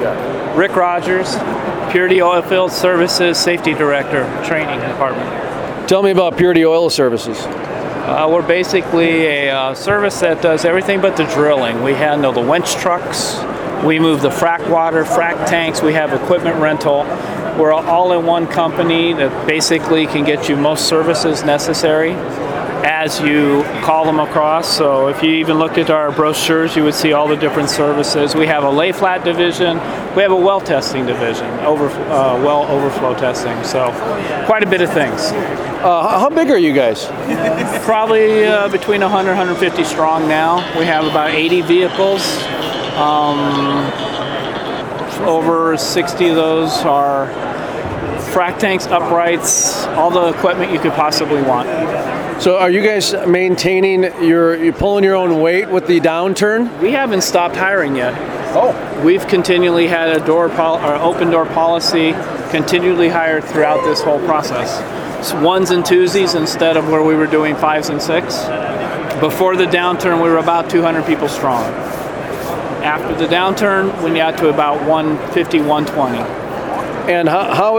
check. Rick Rogers, Purity Oilfield Services Safety Director, Training Department. Tell me about Purity Oil Services. We're basically a service that does everything but the drilling. We handle the winch trucks, we move the frac water, frac tanks, we have equipment rental. We're an all-in-one company that basically can get you most services necessary as you call them across. So if you even looked at our brochures, you would see all the different services. We have a lay flat division. We have a well testing division, well overflow testing. So quite a bit of things. How big are you guys? Probably between 100 and 150 strong now. We have about 80 vehicles. Over 60 of those are frac tanks, uprights, all the equipment you could possibly want. So are you guys maintaining you're pulling your own weight with the downturn? We haven't stopped hiring yet. Oh. We've continually had a open door policy, continually hired throughout this whole process. It's ones and twosies instead of where we were doing fives and six. Before the downturn, we were about 200 people strong. After the downturn, we got to about 150, 120. And how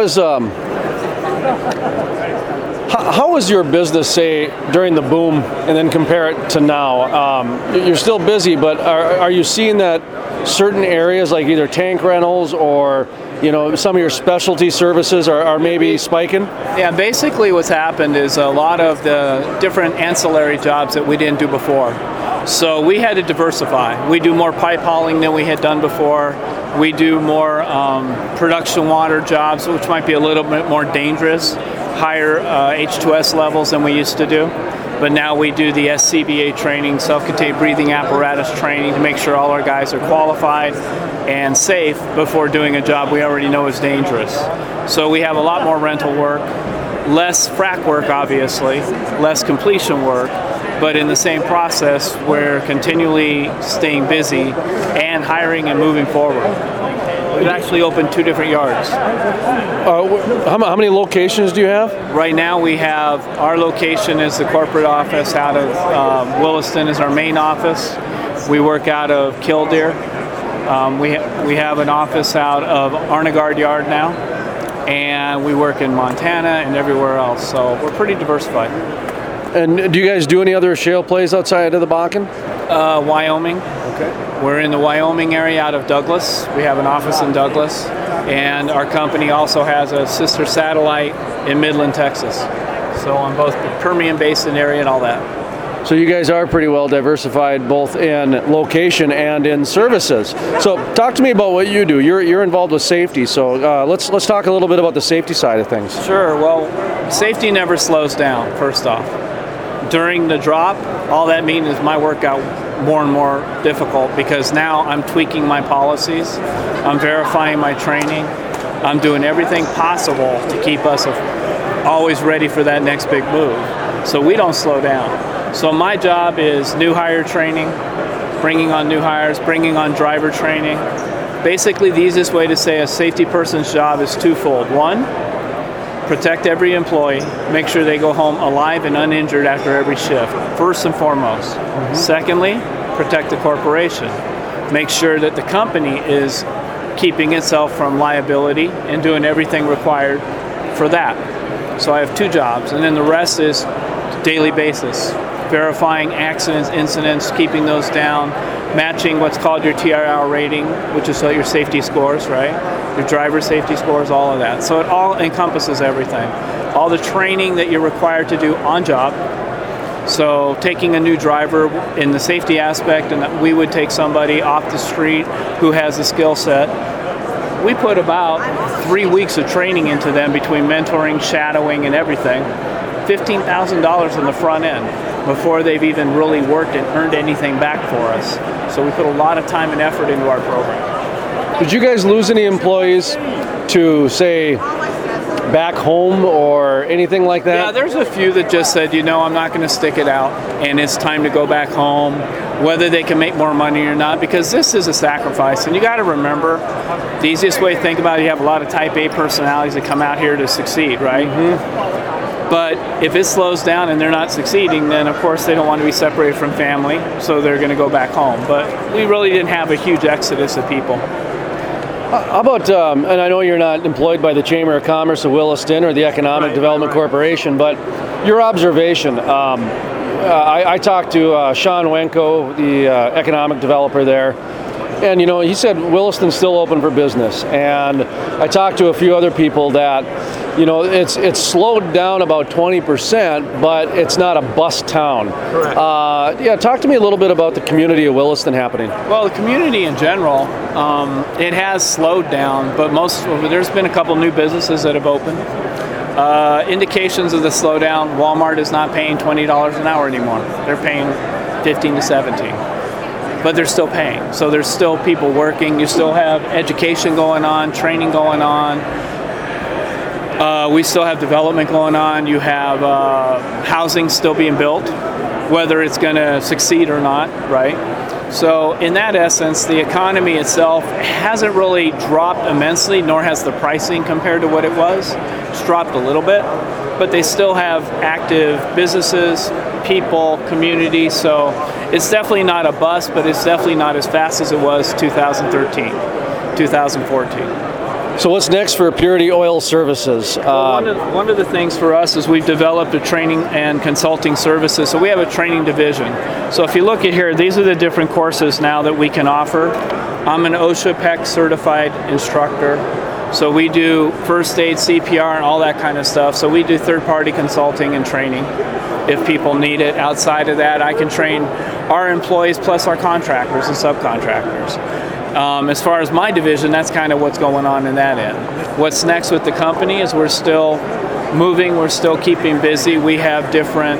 is your business, say, during the boom, and then compare it to now? You're still busy, but are you seeing that certain areas, like either tank rentals or some of your specialty services, are maybe spiking? Yeah, basically what's happened is a lot of the different ancillary jobs that we didn't do before. So we had to diversify. We do more pipe hauling than we had done before. We do more production water jobs, which might be a little bit more dangerous, higher H2S levels than we used to do. But now we do the SCBA training, self-contained breathing apparatus training, to make sure all our guys are qualified and safe before doing a job we already know is dangerous. So we have a lot more rental work, less frac work obviously, less completion work, but in the same process we're continually staying busy and hiring and moving forward. We've actually opened 2 different yards. How many locations do you have? Right now we have, our location is the corporate office out of Williston is our main office. We work out of Killdeer. We have an office out of Arnegard Yard now, and we work in Montana and everywhere else, so we're pretty diversified. And do you guys do any other shale plays outside of the Bakken? Wyoming. Okay. We're in the Wyoming area out of Douglas. We have an office in Douglas, and our company also has a sister satellite in Midland, Texas. So on both the Permian Basin area and all that. So you guys are pretty well diversified, both in location and in services. So talk to me about what you do. You're involved with safety, so let's talk a little bit about the safety side of things. Sure. Well, safety never slows down, first off. During the drop, all that means is my work got more and more difficult, because now I'm tweaking my policies, I'm verifying my training, I'm doing everything possible to keep us always ready for that next big move. So we don't slow down. So my job is new hire training, bringing on new hires, bringing on driver training. Basically, the easiest way to say a safety person's job is twofold. One, protect every employee, make sure they go home alive and uninjured after every shift, first and foremost. Mm-hmm. Secondly, protect the corporation. Make sure that the company is keeping itself from liability and doing everything required for that. So I have 2 jobs, and then the rest is daily basis. Verifying accidents, incidents, keeping those down, matching what's called your TRL rating, which is your safety scores, right? Your driver safety scores, all of that. So it all encompasses everything. All the training that you're required to do on job. So taking a new driver in the safety aspect, and we would take somebody off the street who has a skill set. We put about 3 weeks of training into them between mentoring, shadowing, and everything. $15,000 in the front end before they've even really worked and earned anything back for us. So we put a lot of time and effort into our program. Did you guys lose any employees to, say, back home or anything like that? Yeah, there's a few that just said, I'm not going to stick it out, and it's time to go back home, whether they can make more money or not, because this is a sacrifice. And you got to remember, the easiest way to think about it, you have a lot of type A personalities that come out here to succeed, right? Mm-hmm. But if it slows down and they're not succeeding, then of course they don't want to be separated from family, so they're going to go back home. But we really didn't have a huge exodus of people. How about, and I know you're not employed by the Chamber of Commerce of Williston or the Economic Development Corporation, but your observation. I talked to Sean Wenko, the economic developer there, and he said Williston's still open for business. And I talked to a few other people that, it's slowed down about 20%, but it's not a bust town. Correct. Talk to me a little bit about the community of Williston happening. Well, the community in general, it has slowed down, but there's been a couple new businesses that have opened. Indications of the slowdown: Walmart is not paying $20 an hour anymore. They're paying $15 to $17, but they're still paying. So there's still people working. You still have education going on, training going on. We still have development going on. You have housing still being built, whether it's going to succeed or not, right? So in that essence, the economy itself hasn't really dropped immensely, nor has the pricing compared to what it was. It's dropped a little bit, but they still have active businesses, people, community. So it's definitely not a bust, but it's definitely not as fast as it was 2013, 2014. So what's next for Purity Oil Services? One of the things for us is we've developed a training and consulting services. So we have a training division. So if you look at here, these are the different courses now that we can offer. I'm an OSHA PEC certified instructor. So we do first aid, CPR, and all that kind of stuff. So we do third-party consulting and training if people need it. Outside of that, I can train our employees plus our contractors and subcontractors. As far as my division, that's kind of what's going on in that end. What's next with the company is we're still moving, we're still keeping busy. We have different,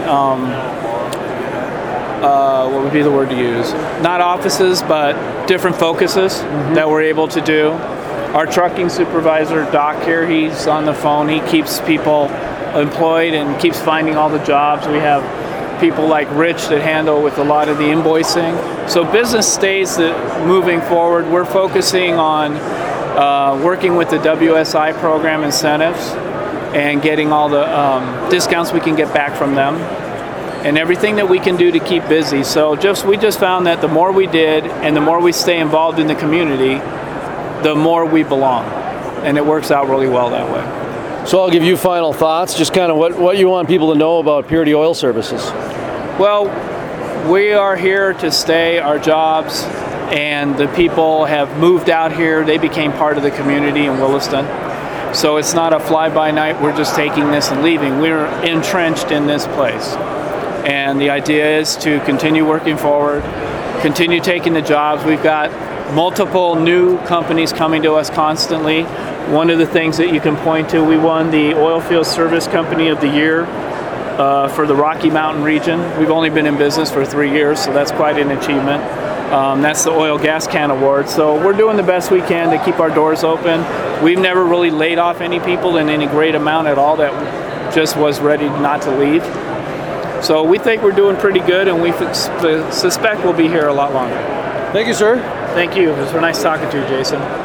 what would be the word to use? Not offices, but different focuses that we're able to do. Our trucking supervisor, Doc here, he's on the phone. He keeps people employed and keeps finding all the jobs. We have people like Rich that handle with a lot of the invoicing. So business stays moving forward. We're focusing on working with the WSI program incentives and getting all the discounts we can get back from them and everything that we can do to keep busy. So we just found that the more we did and the more we stay involved in the community, the more we belong. And it works out really well that way. So I'll give you final thoughts, just kind of what you want people to know about Purity Oil Services. Well, we are here to stay, our jobs, and the people have moved out here. They became part of the community in Williston. So it's not a fly-by-night, we're just taking this and leaving. We're entrenched in this place. And the idea is to continue working forward, continue taking the jobs. We've got multiple new companies coming to us constantly. One of the things that you can point to, we won the Oilfield Service Company of the Year for the Rocky Mountain region. We've only been in business for 3 years, so that's quite an achievement. That's the Oil Gas Can Award. So we're doing the best we can to keep our doors open. We've never really laid off any people in any great amount at all that just was ready not to leave. So we think we're doing pretty good, and we suspect we'll be here a lot longer. Thank you, sir. Thank you. It was nice talking to you, Jason.